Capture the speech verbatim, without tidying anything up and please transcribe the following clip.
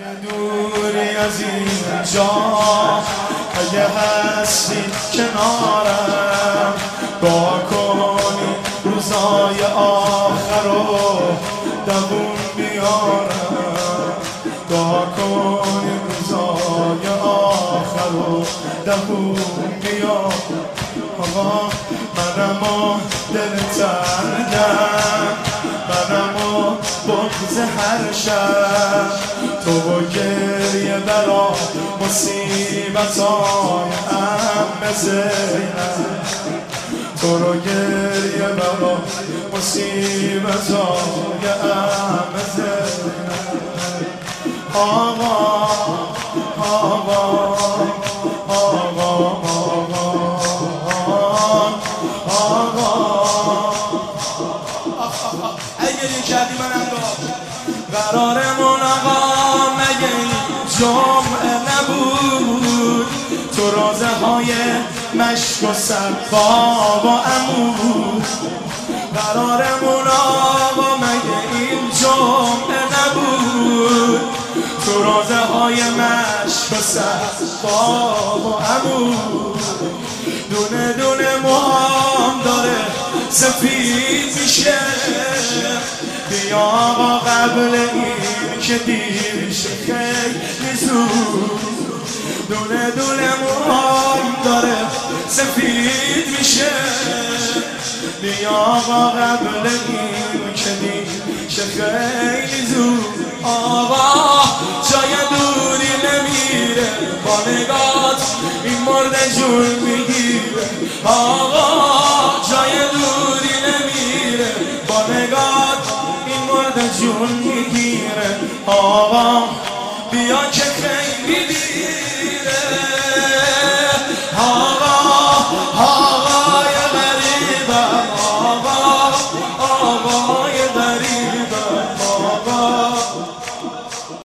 اگه دوری از اینجا، اگه هستی کنارم، دعا کنی روزای آخر رو دوون بیارم. دعا کنی روزای آخر رو دوون بیارم. آقا منم و دل تردم، منم و بغض هر شب، تو و گریه برا مصیبتای عم زینب، تو رو گریه برا مصیبتای عم زینب. آقا آقا آقا اگه کردی منم قرارمون آقا مگه این جمعه نبود؟ تو روزه های مشک و صفا و عمود. قرارمون آقا مگه این جمعه نبود؟ تو روزه های مشک و صفا و عمود. دونه دونه موهام داره سفید میشه، بیا آقا قبل این که دیر شه خیلی زود. دونه دونه موهام داره سفید میشه، بیا آقا قبل این که دیر شه خیلی زود. آقا